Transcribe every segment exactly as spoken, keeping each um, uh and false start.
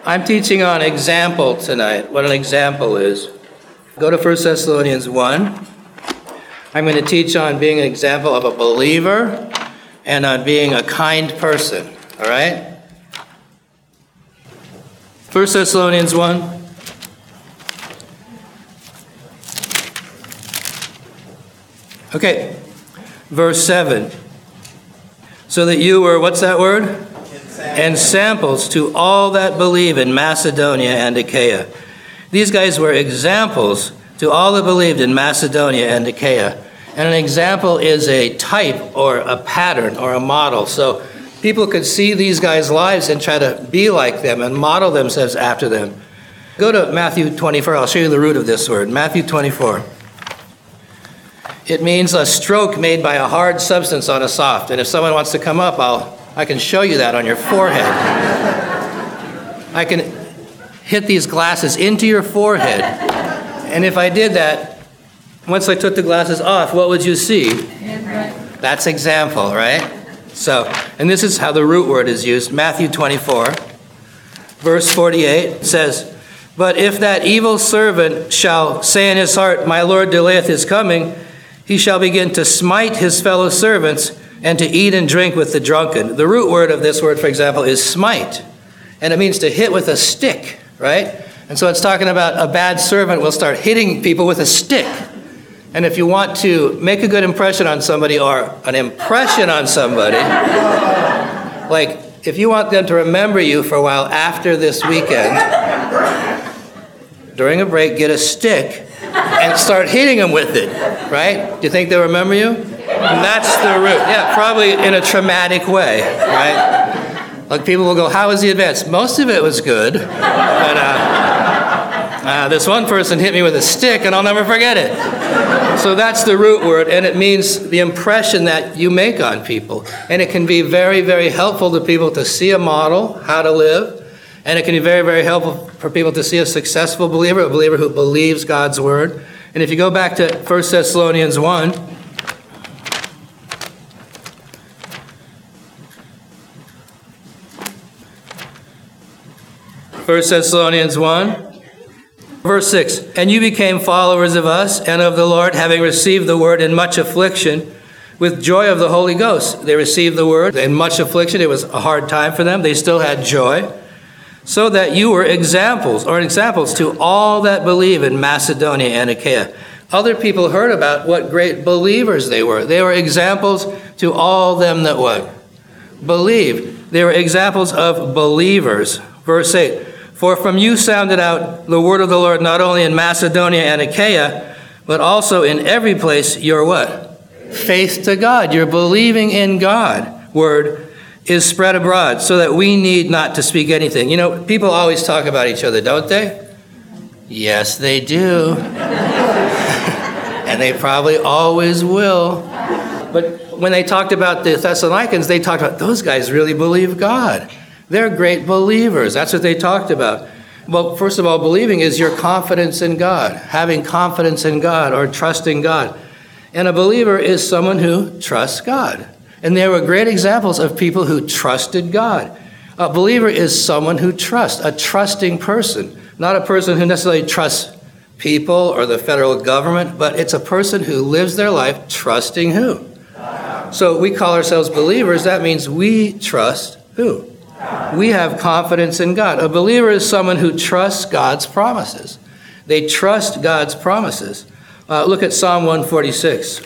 I'm teaching on example tonight, what an example is. Go to First Thessalonians one. I'm going to teach on being an example of a believer and on being a kind person, all right? First Thessalonians one. Okay, verse seven. So that you were, what's that word? Ensamples to all that believe in Macedonia and Achaia. These guys were examples to all that believed in Macedonia and Achaia. And an example is a type or a pattern or a model. So people could see these guys' lives and try to be like them and model themselves after them. Go to Matthew twenty-four. I'll show you the root of this word. Matthew twenty-four. It means a stroke made by a hard substance on a soft. And if someone wants to come up, I'll I can show you that on your forehead. I can hit these glasses into your forehead. And if I did that, once I took the glasses off, what would you see? That's example, right? So, and this is how the root word is used. Matthew twenty-four, verse forty-eight says, "But if that evil servant shall say in his heart, My Lord delayeth his coming, he shall begin to smite his fellow servants and to eat and drink with the drunken." The root word of this word, for example, is smite. And it means to hit with a stick, right? And so it's talking about a bad servant will start hitting people with a stick. And if you want to make a good impression on somebody or an impression on somebody, like if you want them to remember you for a while after this weekend, during a break, get a stick and start hitting them with it, right? Do you think they'll remember you? And that's the root. Yeah, probably in a traumatic way, right? Like people will go, how was the advance? Most of it was good, but uh, uh, this one person hit me with a stick and I'll never forget it. So that's the root word, and it means the impression that you make on people. And it can be very, very helpful to people to see a model, how to live, and it can be very, very helpful for people to see a successful believer, a believer who believes God's word. And if you go back to First Thessalonians one, First Thessalonians one, verse six, "And you became followers of us and of the Lord, having received the word in much affliction, with joy of the Holy Ghost." They received the word in much affliction. It was a hard time for them. They still had joy. "So that you were examples, or examples to all that believe in Macedonia and Achaia." Other people heard about what great believers they were. They were examples to all them that what? Believed. They were examples of believers. Verse eight, "For from you sounded out the word of the Lord not only in Macedonia and Achaia, but also in every place your what? Faith to God." Your believing in God word is spread abroad, so that we need not to speak anything. You know, people always talk about each other, don't they? Yes, they do. And they probably always will. But when they talked about the Thessalonians, they talked about those guys really believe God. They're great believers. That's what they talked about. Well, first of all, believing is your confidence in God, having confidence in God or trusting God. And a believer is someone who trusts God. And there were great examples of people who trusted God. A believer is someone who trusts, a trusting person, not a person who necessarily trusts people or the federal government, but it's a person who lives their life trusting who? So we call ourselves believers. That means we trust who? We have confidence in God. A believer is someone who trusts God's promises. They trust God's promises. Uh, look at Psalm one forty-six.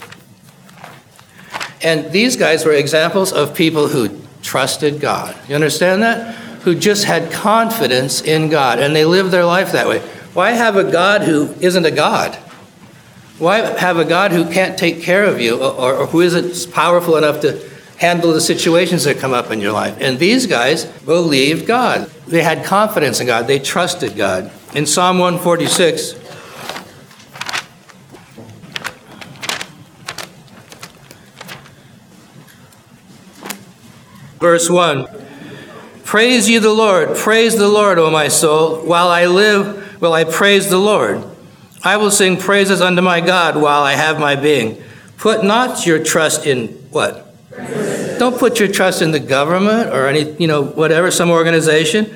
And these guys were examples of people who trusted God. You understand that? Who just had confidence in God, and they lived their life that way. Why have a God who isn't a God? Why have a God who can't take care of you or, or who isn't powerful enough to handle the situations that come up in your life? And these guys believed God. They had confidence in God. They trusted God. In Psalm one forty-six, verse one, "Praise ye the Lord, praise the Lord, O my soul. While I live, will I praise the Lord. I will sing praises unto my God while I have my being. Put not your trust in" what? Don't put your trust in the government or any, you know, whatever, some organization.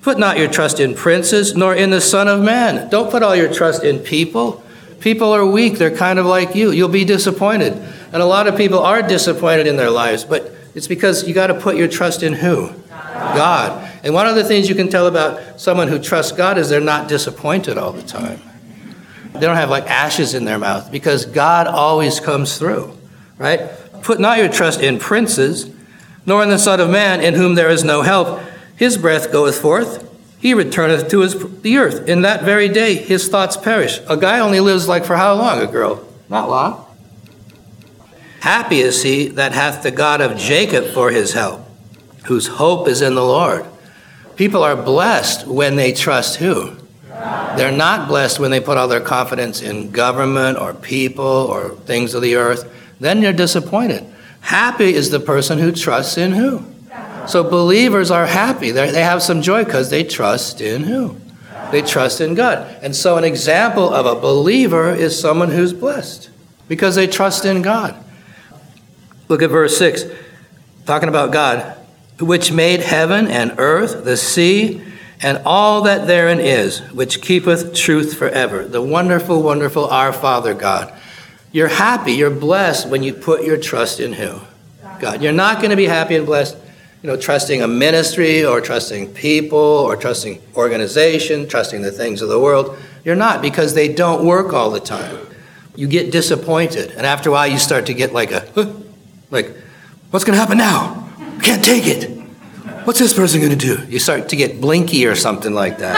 Put not your trust in princes, nor in the Son of Man. Don't put all your trust in people. People are weak. They're kind of like you. You'll be disappointed. And a lot of people are disappointed in their lives, but it's because you got to put your trust in who? God. And one of the things you can tell about someone who trusts God is they're not disappointed all the time. They don't have like ashes in their mouth because God always comes through, right? Put not your trust in princes, nor in the Son of Man, in whom there is no help. His breath goeth forth, he returneth to his, the earth. In that very day, his thoughts perish. A guy only lives like for how long, a girl? Not long. Happy is he that hath the God of Jacob for his help, whose hope is in the Lord. People are blessed when they trust who? They're not blessed when they put all their confidence in government or people or things of the earth. Then you're disappointed. Happy is the person who trusts in who? So believers are happy. They're, they have some joy because they trust in who? They trust in God. And so an example of a believer is someone who's blessed because they trust in God. Look at verse six, talking about God, which made heaven and earth, the sea, and all that therein is, which keepeth truth forever. The wonderful, wonderful Our Father God. You're happy, you're blessed when you put your trust in who? God. You're not going to be happy and blessed, you know, trusting a ministry or trusting people or trusting organization, trusting the things of the world. You're not, because they don't work all the time. You get disappointed, and after a while you start to get like a, huh, like, what's going to happen now? I can't take it. What's this person going to do? You start to get blinky or something like that.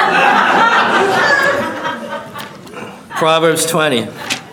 Proverbs twenty.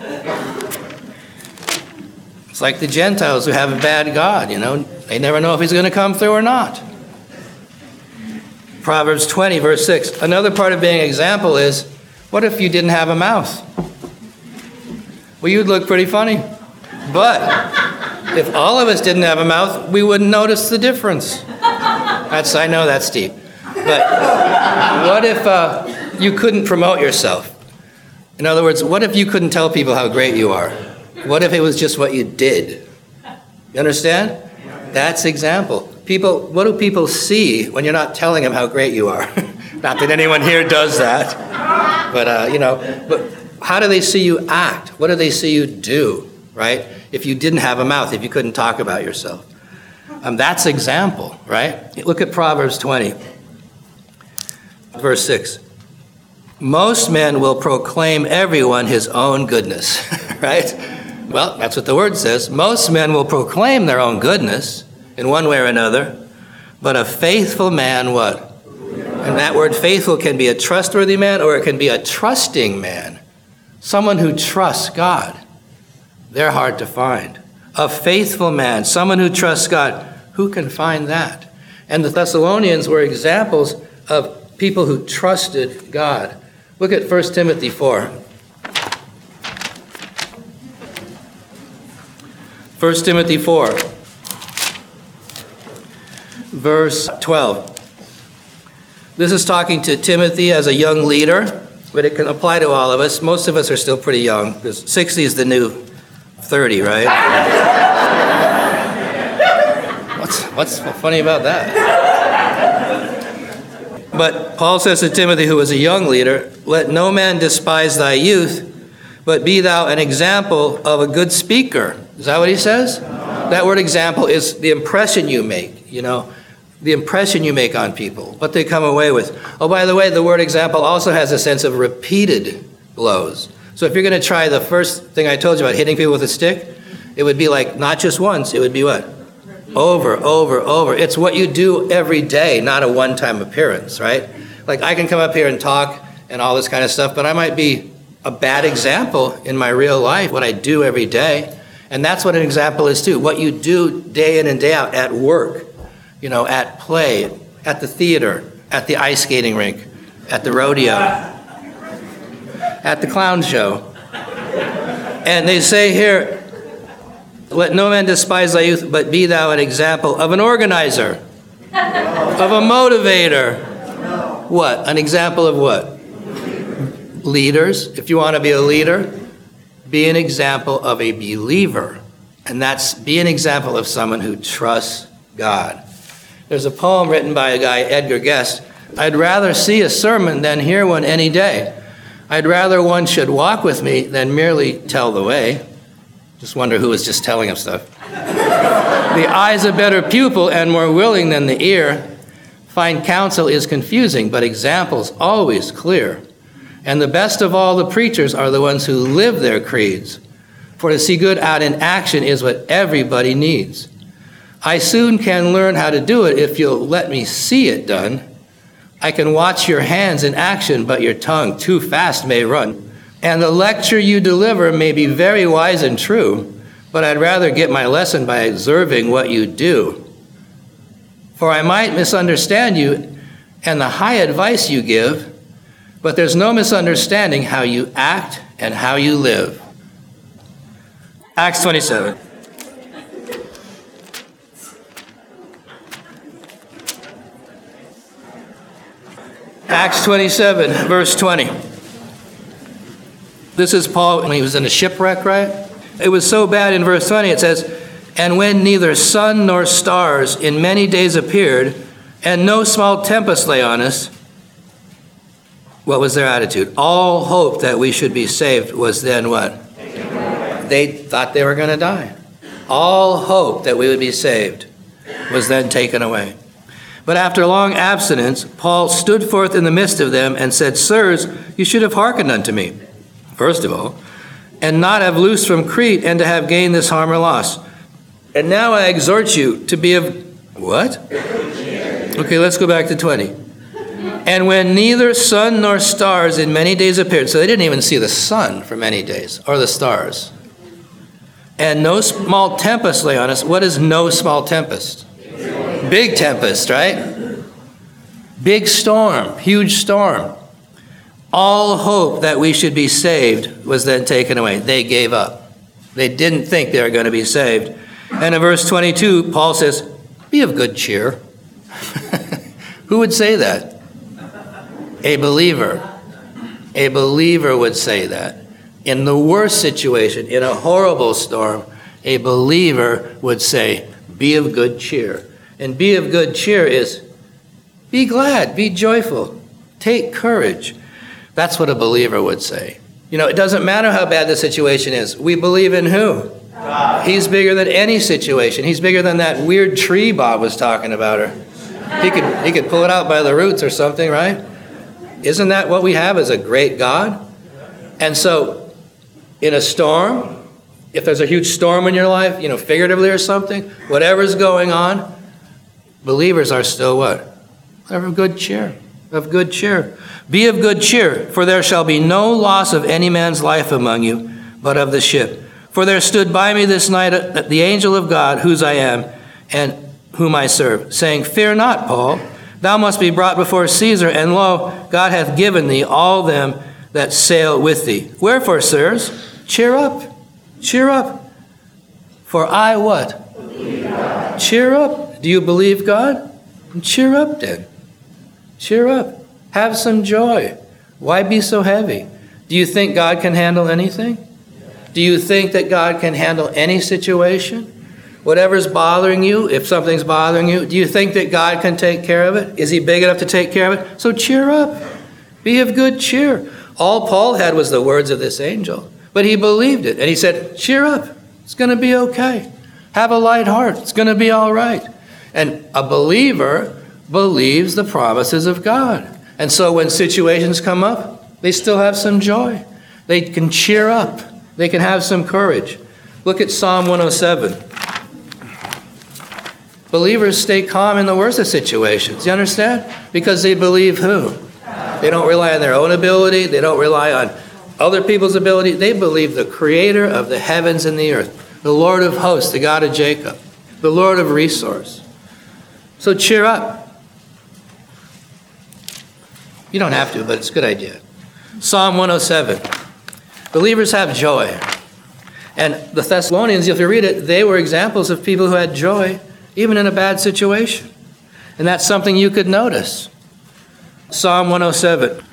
It's like the Gentiles who have a bad God, you know. They never know if he's going to come through or not. Proverbs twenty, verse six. Another part of being an example is, what if you didn't have a mouth? Well, you'd look pretty funny. But if all of us didn't have a mouth, we wouldn't notice the difference. That's, I know that's deep. But what if uh, you couldn't promote yourself? In other words, what if you couldn't tell people how great you are? What if it was just what you did? You understand? That's example. People, what do people see when you're not telling them how great you are? Not that anyone here does that. But, uh, you know, but how do they see you act? What do they see you do, right? If you didn't have a mouth, if you couldn't talk about yourself. Um, that's example, right? Look at Proverbs twenty, verse six. Most men will proclaim everyone his own goodness, right? Well, that's what the word says. Most men will proclaim their own goodness in one way or another, but a faithful man, what? And that word faithful can be a trustworthy man or it can be a trusting man. Someone who trusts God. They're hard to find. A faithful man, someone who trusts God. Who can find that? And the Thessalonians were examples of people who trusted God. Look at First Timothy four. First Timothy four, verse twelve. This is talking to Timothy as a young leader, but it can apply to all of us. Most of us are still pretty young, because sixty is the new thirty, right? What's, what's funny about that? But Paul says to Timothy, who was a young leader, let no man despise thy youth, but be thou an example of a good speaker. Is that what he says? That word example is the impression you make, you know, the impression you make on people, what they come away with. Oh, by the way, the word example also has a sense of repeated blows. So if you're going to try the first thing I told you about hitting people with a stick, it would be like not just once, it would be what? Over, over, over. It's what you do every day, not a one-time appearance, right? Like I can come up here and talk and all this kind of stuff, but I might be a bad example in my real life, what I do every day. And that's what an example is too. What you do day in and day out at work, you know, at play, at the theater, at the ice skating rink, at the rodeo, at the clown show. And they say here, let no man despise thy youth, but be thou an example of an organizer, of a motivator. What? An example of what? Leaders. If you want to be a leader, be an example of a believer. And that's be an example of someone who trusts God. There's a poem written by a guy, Edgar Guest, I'd rather see a sermon than hear one any day. I'd rather one should walk with me than merely tell the way. Just wonder who was just telling him stuff. The eye's a better pupil and more willing than the ear. Fine counsel is confusing, but example's always clear. And the best of all the preachers are the ones who live their creeds. For to see good out in action is what everybody needs. I soon can learn how to do it if you'll let me see it done. I can watch your hands in action, but your tongue too fast may run. And the lecture you deliver may be very wise and true, but I'd rather get my lesson by observing what you do. For I might misunderstand you and the high advice you give, but there's no misunderstanding how you act and how you live. Acts twenty-seven. Acts twenty-seven, verse twenty. This is Paul when he was in a shipwreck, right? It was so bad in verse twenty, it says, and when neither sun nor stars in many days appeared, and no small tempest lay on us, what was their attitude? All hope that we should be saved was then what? They thought they were going to die. All hope that we would be saved was then taken away. But after long abstinence, Paul stood forth in the midst of them and said, Sirs, you should have hearkened unto me, first of all, and not have loosed from Crete and to have gained this harm or loss. And now I exhort you to be of, what? Okay, let's go back to twenty. And when neither sun nor stars in many days appeared, so they didn't even see the sun for many days, or the stars. And no small tempest lay on us. What is no small tempest? Big tempest, right? Big storm, huge storm. All hope that we should be saved was then taken away. They gave up. They didn't think they were going to be saved. And in verse twenty-two, Paul says, be of good cheer. Who would say that? A believer. A believer would say that. In the worst situation, in a horrible storm, a believer would say, be of good cheer. And be of good cheer is be glad, be joyful, take courage. That's what a believer would say. You know, it doesn't matter how bad the situation is. We believe in who? God. He's bigger than any situation. He's bigger than that weird tree Bob was talking about. Her. He could, he could pull it out by the roots or something, right? Isn't that what we have as a great God? And so, in a storm, if there's a huge storm in your life, you know, figuratively or something, whatever's going on, believers are still what? They're of good cheer. Of good cheer. Be of good cheer, for there shall be no loss of any man's life among you, but of the ship. For there stood by me this night the angel of God, whose I am, and whom I serve, saying, Fear not, Paul, thou must be brought before Caesar, and lo, God hath given thee all them that sail with thee. Wherefore, sirs, cheer up, cheer up. For I what? Cheer up. Do you believe God? Cheer up then. Cheer up. Have some joy. Why be so heavy? Do you think God can handle anything? Do you think that God can handle any situation? Whatever's bothering you, if something's bothering you, do you think that God can take care of it? Is he big enough to take care of it? So cheer up. Be of good cheer. All Paul had was the words of this angel, but he believed it. And he said, cheer up. It's going to be okay. Have a light heart. It's going to be all right. And a believer believes the promises of God. And so when situations come up, they still have some joy. They can cheer up. They can have some courage. Look at Psalm one oh seven. Believers stay calm in the worst of situations. You understand? Because they believe who? They don't rely on their own ability. They don't rely on other people's ability. They believe the creator of the heavens and the earth, the Lord of hosts, the God of Jacob, the Lord of resource. So cheer up. You don't have to, but it's a good idea. Psalm one oh seven. Believers have joy. And the Thessalonians, if you read it, they were examples of people who had joy, even in a bad situation. And that's something you could notice. Psalm one oh seven,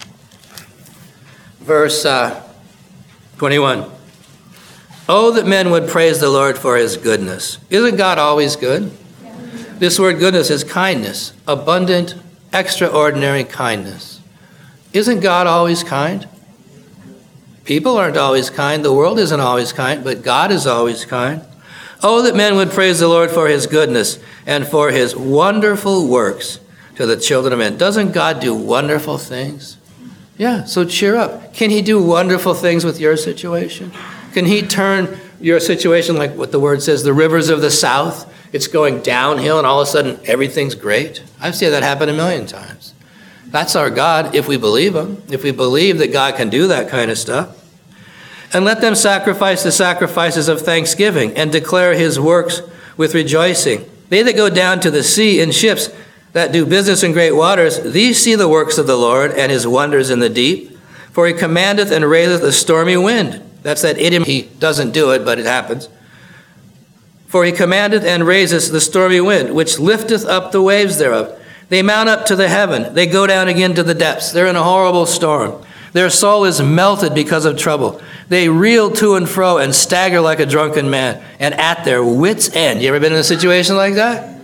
verse uh, twenty-one. Oh, that men would praise the Lord for his goodness. Isn't God always good? This word goodness is kindness, abundant extraordinary kindness. Isn't God always kind? People aren't always kind. The world isn't always kind, but God is always kind. Oh, that men would praise the Lord for his goodness and for his wonderful works to the children of men. Doesn't God do wonderful things? Yeah, so cheer up. Can he do wonderful things with your situation? Can he turn your situation, like what the word says, the rivers of the south? It's going downhill and all of a sudden everything's great. I've seen that happen a million times. That's our God if we believe him, if we believe that God can do that kind of stuff. And let them sacrifice the sacrifices of thanksgiving and declare his works with rejoicing. They that go down to the sea in ships that do business in great waters, these see the works of the Lord and his wonders in the deep. For he commandeth and raiseth a stormy wind. That's that idiom. He doesn't do it, but it happens. For he commandeth and raiseth the stormy wind, which lifteth up the waves thereof. They mount up to the heaven. They go down again to the depths. They're in a horrible storm. Their soul is melted because of trouble. They reel to and fro and stagger like a drunken man, and at their wits' end. You ever been in a situation like that?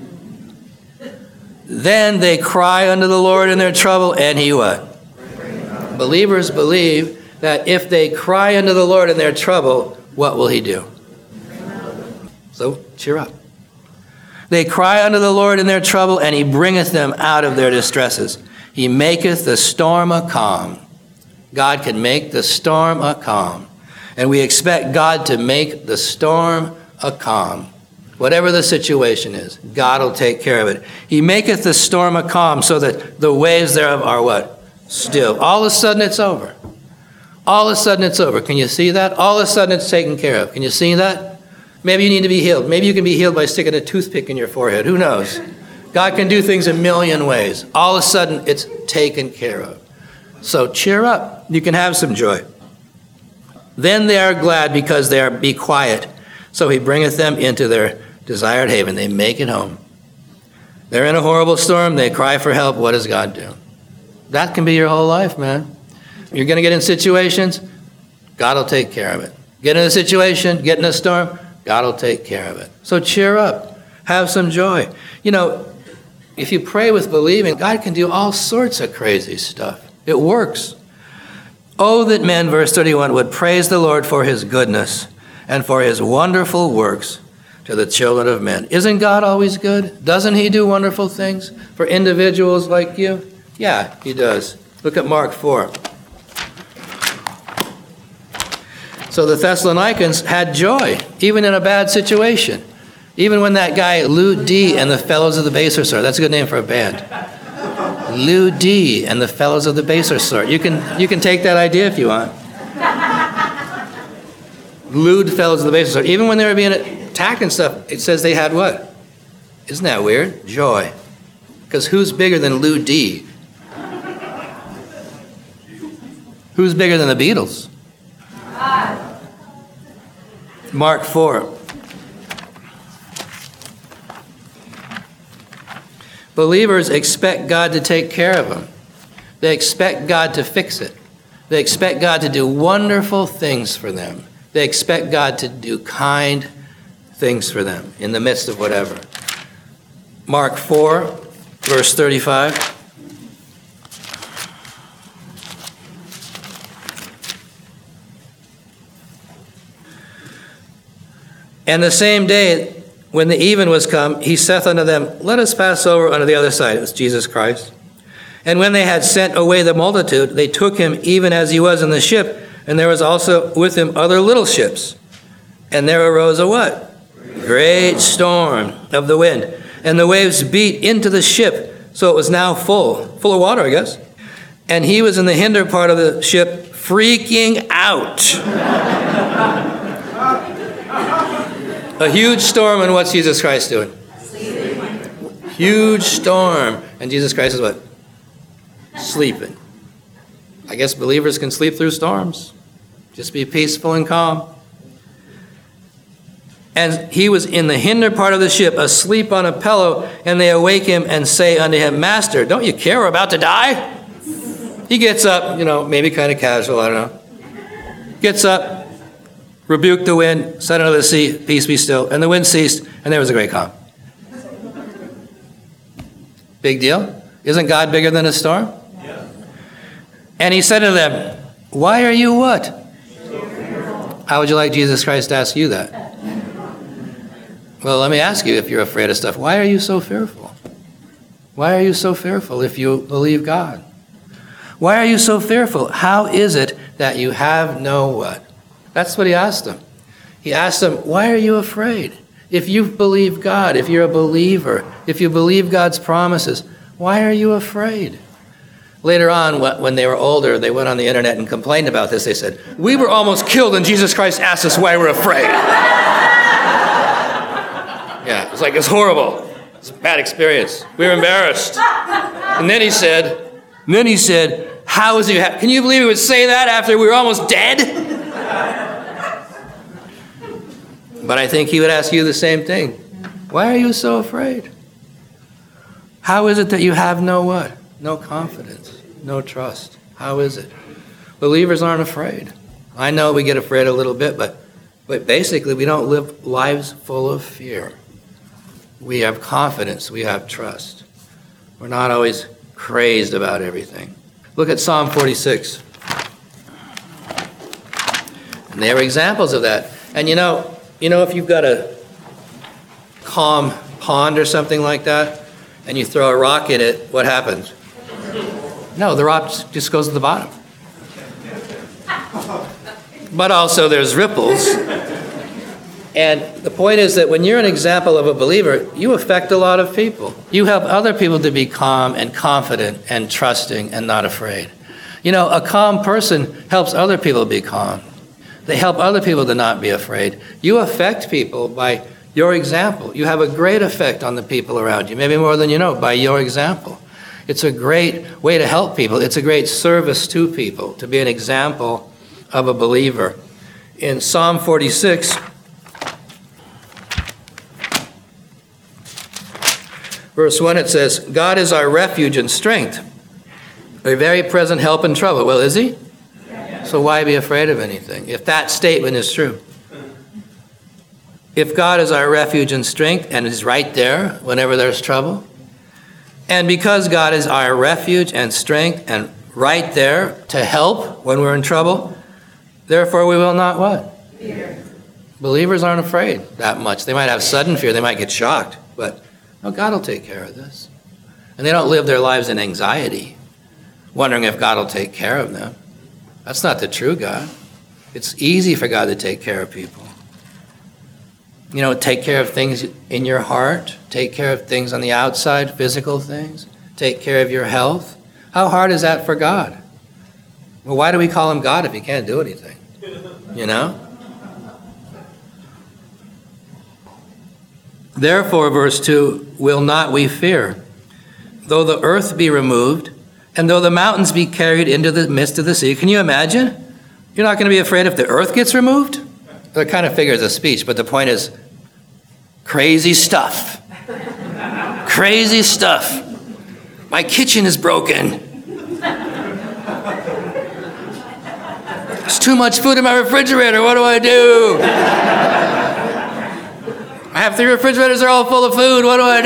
Then they cry unto the Lord in their trouble, and he what? Believers believe that if they cry unto the Lord in their trouble, what will he do? So cheer up. They cry unto the Lord in their trouble, and he bringeth them out of their distresses. He maketh the storm a calm. God can make the storm a calm. And we expect God to make the storm a calm. Whatever the situation is, God will take care of it. He maketh the storm a calm so that the waves thereof are what? Still. All of a sudden it's over. All of a sudden it's over. Can you see that? All of a sudden it's taken care of. Can you see that? Maybe you need to be healed. Maybe you can be healed by sticking a toothpick in your forehead. Who knows? God can do things a million ways. All of a sudden it's taken care of. So cheer up. You can have some joy. Then they are glad because they are be quiet. So he bringeth them into their desired haven. They make it home. They're in a horrible storm. They cry for help. What does God do? That can be your whole life, man. You're going to get in situations, God will take care of it. Get in a situation, get in a storm, God will take care of it. So cheer up. Have some joy. You know, if you pray with believing, God can do all sorts of crazy stuff. It works. Oh, that men, verse thirty-one, would praise the Lord for his goodness and for his wonderful works to the children of men. Isn't God always good? Doesn't he do wonderful things for individuals like you? Yeah, he does. Look at Mark four. So the Thessalonians had joy, even in a bad situation. Even when that guy, Lou D. and the Fellows of the Baser Sort, that's a good name for a band. Lou D. and the Fellows of the Baser Sort. You can, you can take that idea if you want. Lewd Fellows of the Baser Sort. Even when they were being attacked and stuff, it says they had what? Isn't that weird? Joy. Because who's bigger than Lou D? Who's bigger than the Beatles? God. Mark four. Believers expect God to take care of them. They expect God to fix it. They expect God to do wonderful things for them. They expect God to do kind things for them in the midst of whatever. Mark four, verse thirty-five. And the same day, when the even was come, he saith unto them, let us pass over unto the other side. It was Jesus Christ. And when they had sent away the multitude, they took him even as he was in the ship, and there was also with him other little ships. And there arose a what? Great storm of the wind. And the waves beat into the ship, so it was now full, full of water, I guess. And he was in the hinder part of the ship, freaking out. A huge storm, and what's Jesus Christ doing? Sleeping. Huge storm, and Jesus Christ is what? Sleeping. I guess believers can sleep through storms. Just be peaceful and calm. And he was in the hinder part of the ship, asleep on a pillow, and they awake him and say unto him, Master, don't you care we're about to die? He gets up, you know, maybe kind of casual, I don't know. Gets up, rebuked the wind, said unto the sea, peace be still. And the wind ceased, and there was a great calm. Big deal. Isn't God bigger than a storm? Yeah. And he said to them, why are you what? How would you like Jesus Christ to ask you that? Well, let me ask you, if you're afraid of stuff, why are you so fearful? Why are you so fearful if you believe God? Why are you so fearful? How is it that you have no what? That's what he asked them. He asked them, why are you afraid? If you believe God, if you're a believer, if you believe God's promises, why are you afraid? Later on, when they were older, they went on the internet and complained about this. They said, we were almost killed and Jesus Christ asked us why we're afraid. Yeah, it's like, it's horrible. It's a bad experience. We were embarrassed. And then he said, and then he said, how is he, ha- can you believe he would say that after we were almost dead? But I think he would ask you the same thing. Why are you so afraid? How is it that you have no what? No confidence, no trust. How is it? Believers aren't afraid. I know we get afraid a little bit, but, but basically we don't live lives full of fear. We have confidence, we have trust. We're not always crazed about everything. Look at Psalm forty-six. And there are examples of that. And you know, you know, if you've got a calm pond or something like that, and you throw a rock in it, what happens? No, the rock just goes to the bottom. But also there's ripples. And the point is that when you're an example of a believer, you affect a lot of people. You help other people to be calm and confident and trusting and not afraid. You know, a calm person helps other people be calm. They help other people to not be afraid. You affect people by your example. You have a great effect on the people around you, maybe more than you know, by your example. It's a great way to help people. It's a great service to people, to be an example of a believer. In Psalm forty-six, verse one, it says, God is our refuge and strength, a very present help in trouble. Well, is he? So why be afraid of anything, if that statement is true? If God is our refuge and strength and is right there whenever there's trouble, and because God is our refuge and strength and right there to help when we're in trouble, therefore we will not what? Fear. Believers aren't afraid that much. They might have sudden fear. They might get shocked. But no, God will take care of this. And they don't live their lives in anxiety, wondering if God will take care of them. That's not the true God. It's easy for God to take care of people. You know, take care of things in your heart. Take care of things on the outside, physical things. Take care of your health. How hard is that for God? Well, why do we call him God if he can't do anything? You know? Therefore, verse two, will not we fear, though the earth be removed, and though the mountains be carried into the midst of the sea. Can you imagine? You're not going to be afraid if the earth gets removed? That kind of figures a speech, but the point is, crazy stuff. Crazy stuff. My kitchen is broken. There's too much food in my refrigerator. What do I do? I have three refrigerators. They're all full of food. What do I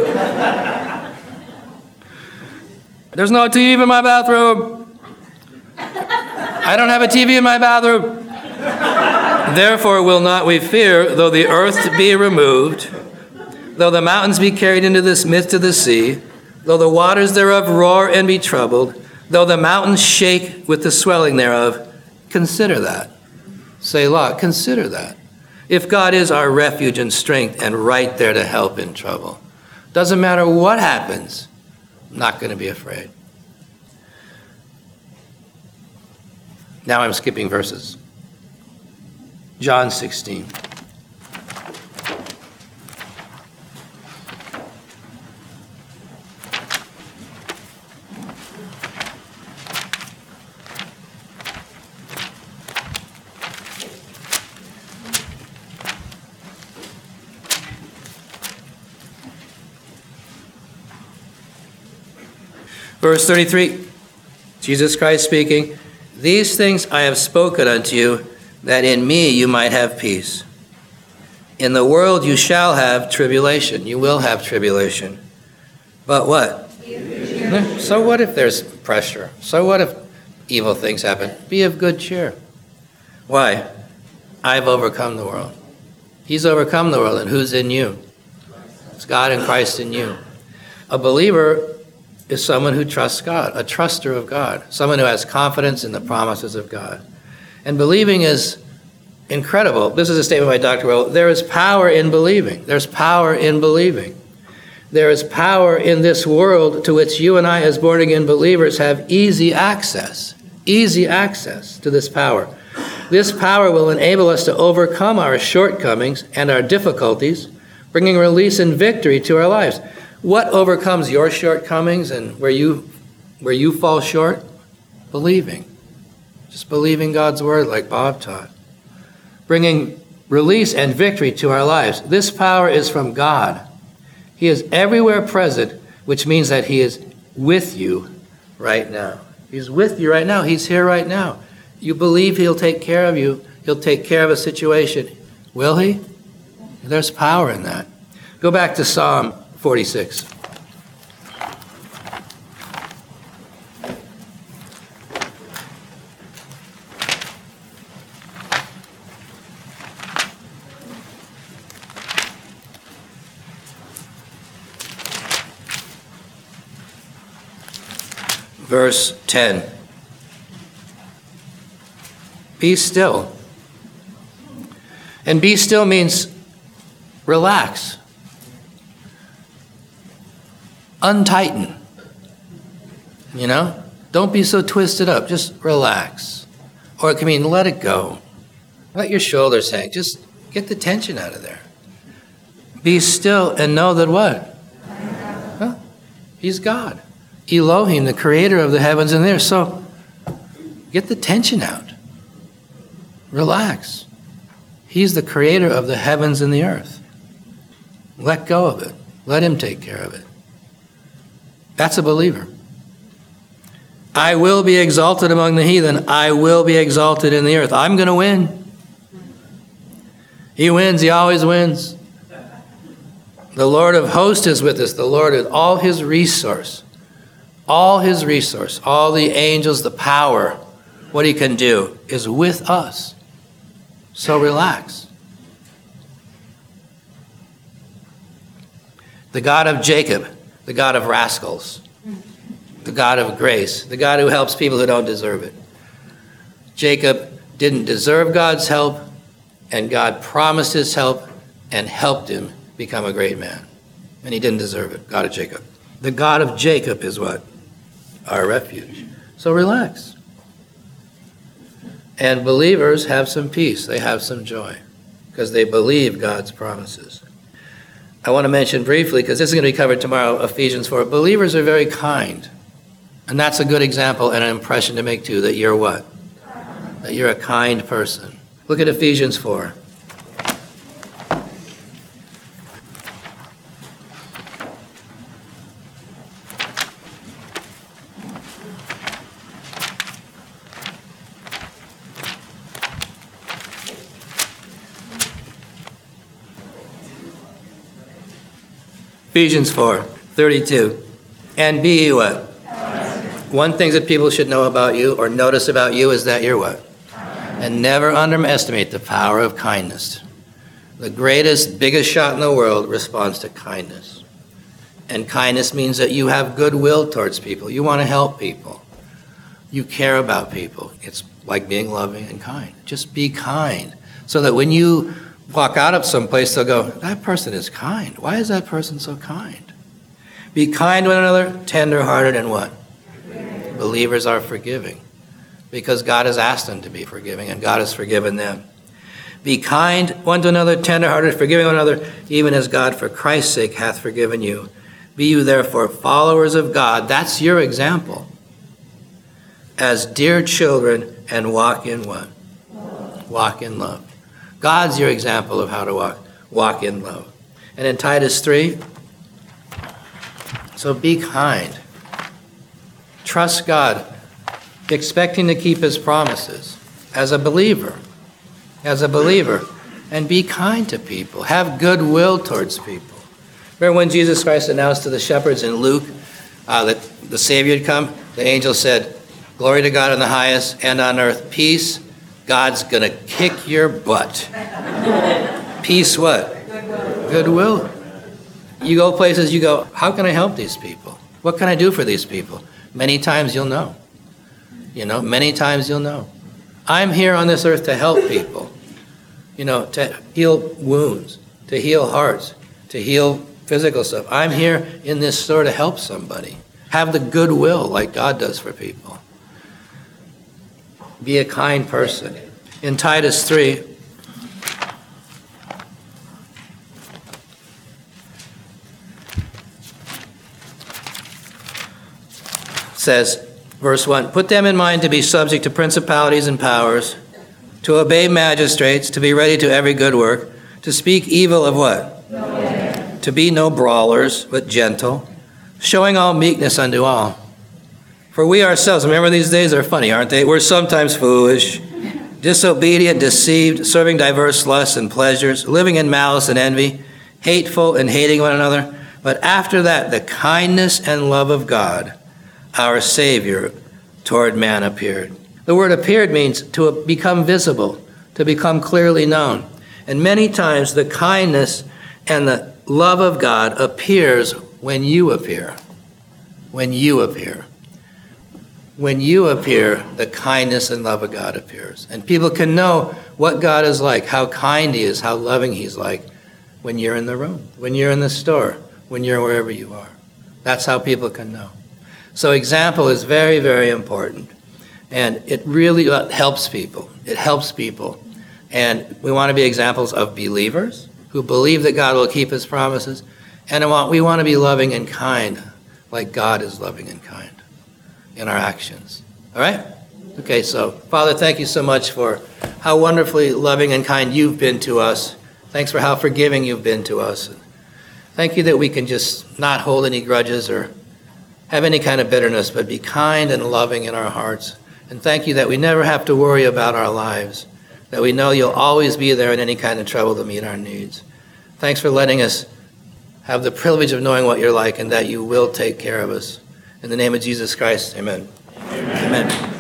do? There's no T V in my bathroom. I don't have a T V in my bathroom. Therefore will not we fear, though the earth be removed, though the mountains be carried into the midst of the sea, though the waters thereof roar and be troubled, though the mountains shake with the swelling thereof. Consider that. Selah, consider that. If God is our refuge and strength and right there to help in trouble, doesn't matter what happens, I'm not going to be afraid. Now I'm skipping verses. John sixteen. Verse thirty-three, Jesus Christ speaking, these things I have spoken unto you, that in me you might have peace. In the world you shall have tribulation. You will have tribulation. But what? So what if there's pressure? So what if evil things happen? Be of good cheer. Why? I've overcome the world. He's overcome the world, and who's in you? It's God and Christ in you. A believer is someone who trusts God, a truster of God, someone who has confidence in the promises of God. And believing is incredible. This is a statement by Doctor Will. There is power in believing. There's power in believing. There is power in this world to which you and I as born-again believers have easy access, easy access to this power. This power will enable us to overcome our shortcomings and our difficulties, bringing release and victory to our lives. What overcomes your shortcomings and where you where you fall short? Believing. Just believing God's word like Bob taught. Bringing release and victory to our lives. This power is from God. He is everywhere present, which means that he is with you right now. He's with you right now. He's here right now. You believe he'll take care of you. He'll take care of a situation. Will he? There's power in that. Go back to Psalm forty-six. Verse ten. Be still. And be still means relax. Untighten. You know? Don't be so twisted up. Just relax. Or it can mean let it go. Let your shoulders hang. Just get the tension out of there. Be still and know that what? Huh? He's God. Elohim, the creator of the heavens and the earth. So get the tension out. Relax. He's the creator of the heavens and the earth. Let go of it. Let him take care of it. That's a believer. I will be exalted among the heathen. I will be exalted in the earth. I'm going to win. He wins. He always wins. The Lord of hosts is with us. The Lord is all his resource. All his resource, all the angels, the power, what he can do is with us. So relax. The God of Jacob, the God of rascals, the God of grace, the God who helps people who don't deserve it. Jacob didn't deserve God's help, and God promised his help and helped him become a great man. And he didn't deserve it, God of Jacob. The God of Jacob is what? Our refuge. So relax. And believers have some peace. They have some joy because they believe God's promises. I want to mention briefly, because this is going to be covered tomorrow, Ephesians four. Believers are very kind. And that's a good example and an impression to make too, that you're what? That you're a kind person. Look at Ephesians four. Ephesians four, thirty-two. And be ye what? One thing that people should know about you or notice about you is that you're what? And never underestimate the power of kindness. The greatest, biggest shot in the world responds to kindness. And kindness means that you have goodwill towards people. You want to help people. You care about people. It's like being loving and kind. Just be kind. So that when you walk out of someplace, they'll go, that person is kind. Why is that person so kind? Be kind to one another, tender-hearted, and what? Forgiving. Believers are forgiving because God has asked them to be forgiving, and God has forgiven them. Be kind one to another, tender-hearted, forgiving one another, even as God for Christ's sake hath forgiven you. Be you therefore followers of God. That's your example. As dear children, and walk in what? Love. Walk in love. God's your example of how to walk, walk in love. And in Titus three, so be kind. Trust God, expecting to keep his promises as a believer, as a believer, and be kind to people. Have goodwill towards people. Remember when Jesus Christ announced to the shepherds in Luke, uh, that the Savior had come, the angel said, glory to God in the highest, and on earth peace. God's going to kick your butt. Peace what? Goodwill. Goodwill. You go places, you go, how can I help these people? What can I do for these people? Many times you'll know. You know, many times you'll know. I'm here on this earth to help people. You know, to heal wounds, to heal hearts, to heal physical stuff. I'm here in this store to help somebody. Have the goodwill like God does for people. Be a kind person. In Titus three, says, verse one, put them in mind to be subject to principalities and powers, to obey magistrates, to be ready to every good work, to speak evil of what? No. To be no brawlers, but gentle, showing all meekness unto all. For we ourselves, remember these days are funny, aren't they? We're sometimes foolish, disobedient, deceived, serving diverse lusts and pleasures, living in malice and envy, hateful and hating one another. But after that, the kindness and love of God, our Savior, toward man appeared. The word appeared means to become visible, to become clearly known. And many times the kindness and the love of God appears when you appear. When you appear. When you appear, the kindness and love of God appears. And people can know what God is like, how kind he is, how loving he's like when you're in the room, when you're in the store, when you're wherever you are. That's how people can know. So example is very, very important. And it really helps people. It helps people. And we want to be examples of believers who believe that God will keep his promises. And we want to be loving and kind like God is loving and kind in our actions. All right? Okay, so Father, thank you so much for how wonderfully loving and kind you've been to us. Thanks for how forgiving you've been to us. Thank you that we can just not hold any grudges or have any kind of bitterness, but be kind and loving in our hearts. And thank you that we never have to worry about our lives, that we know you'll always be there in any kind of trouble to meet our needs. Thanks for letting us have the privilege of knowing what you're like and that you will take care of us. In the name of Jesus Christ, amen. Amen. Amen.